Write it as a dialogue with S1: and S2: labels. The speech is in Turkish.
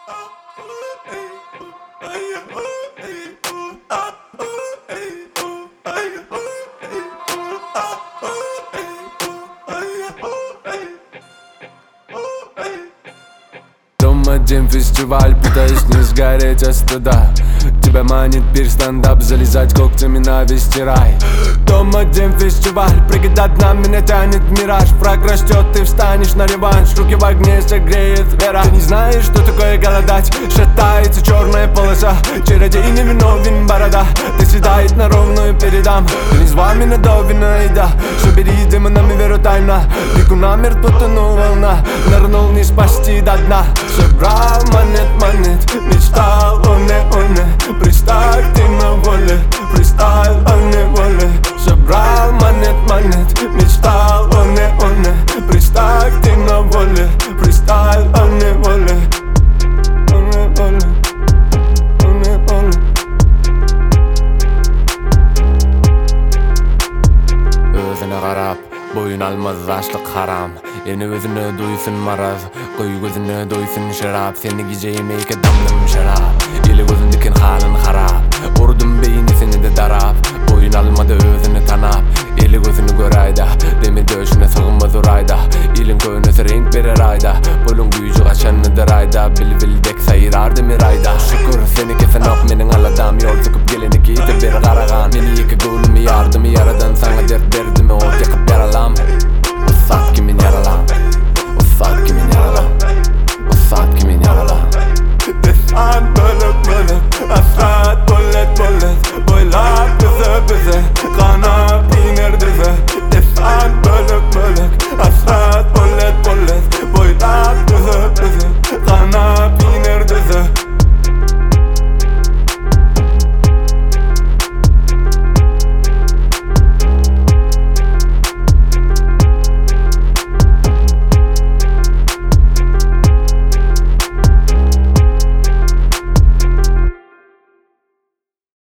S1: Один фестиваль, пытаюсь не сгореть от стыда. Тебя манит пир стендап, залезать когтями на вести рай. Дом один фестиваль, прыгать до дна, меня тянет мираж. Фраг растет, ты встанешь на реванш, руки в огне согреет вера. Ты не знаешь, что такое голодать, шатается черная полоса. Чародей невиновен, борода, ты седает на ровную передам. Ты не звал меня до винайда, что бери демонами веру тайна. Веку намер, тут тону волна, нырнул не спасти до дна. Собрал монет, мечтал о не, представь ты на воле, фристайл о неволе. Собрал монет, мечтал о не, представь ты на воле, фристайл о неволе. Özüne qarab, boyun almaz açlık haram. Yeni özünü duysun maraz, koy gözünü duysun şarap. Seni geceymek damlım şarap, eli gözün diken halın harap. Vurdum beynisini de darap, boyun almadı özünü tanap. Eli gözünü gör ayda, demir döşüne sığınmaz orayda. Elin könüsü renk verir ayda, bolun gücü kaçanıdır ayda. Bil dek sayırar demir ayda. Şükür seni kesen ok menin aladam. Yol sıkıp geleni kiydi bir karagan. Meni iki gönlümü yardımı yaradan, sana dert derdimi ot yakıp yaralam.